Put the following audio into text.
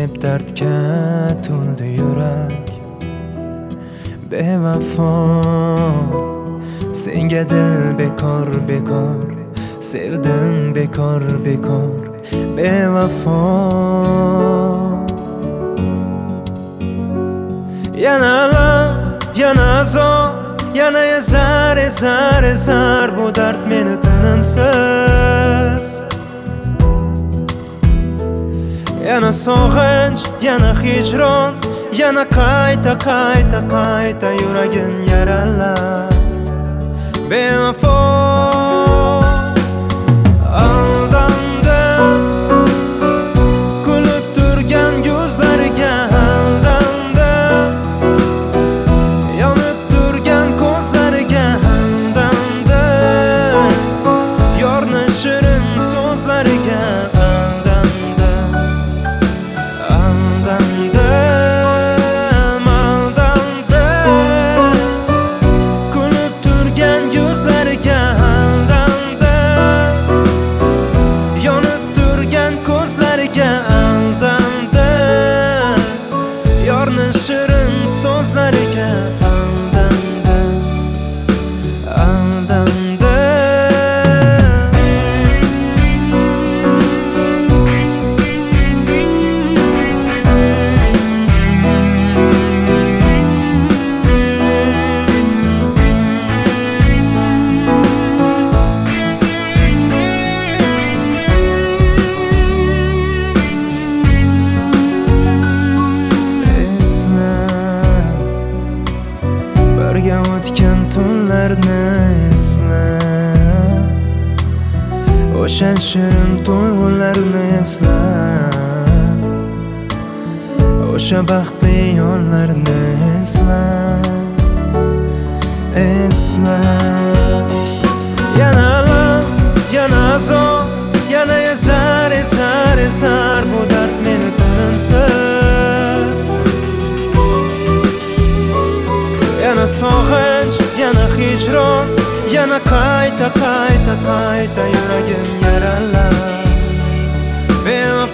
deb dardga to'ldi yurak. Bevafo senga dil bekor bekor, sevdim bekor bekor. Bevafo yana alam, yana azob, yana ezar ezar ezar bu dard meni tinimsiz. Yana sog'inch, yana hijron, yana qayta qayta qayta yuragim yaralab. Bevafo aldandim, kulib turgan ko'zlariga aldandim, yonib turgan ko'zlariga aldandim, yorni shirin so'zlariga aldandim, aldandim, aldandim, kulib turgan ko'zlariga aldandim, yonib turgan ko'zlariga aldandim, yorni shirin so'zlariga aldandim, aldandim. Birga o'tgan tunlarni esla, o'sha shirin tuyg'ularni esla, o'sha baxtli yonlarni esla, esla. Yana alam, yana azob, yana ezar ezar ezar bu dard meni tinimsiz. Yana sog'inch, yana hijron, yana qayta qayta qayta yuragim yaralab.